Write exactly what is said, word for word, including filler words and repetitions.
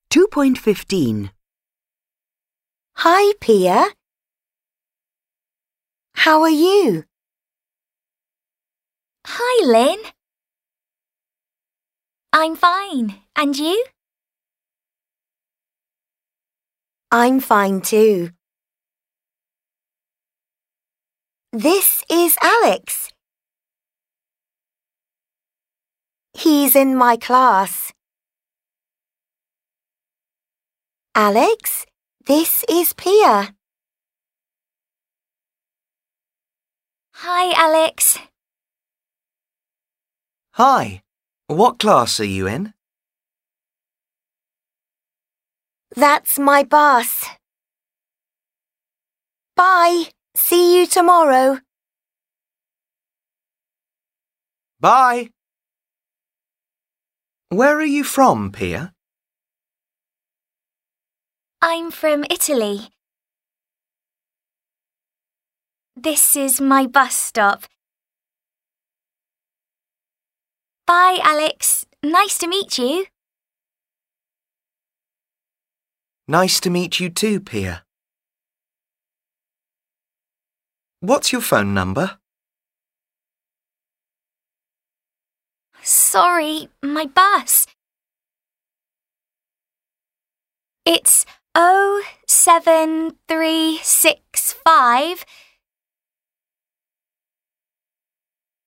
two point fifteen. Hi, Pia. How are you? Hi, Lynn. I'm fine. And you? I'm fine too. This is Alex. He's in my class. Alex, this is Pia. Hi, Alex. Hi. What class are you in? That's my bus. Bye. See you tomorrow. Bye. Where are you from, Pia? I'm from Italy. This is my bus stop. Bye, Alex. Nice to meet you. Nice to meet you too, Pia. What's your phone number? Sorry, my bus. It's oh seven three six five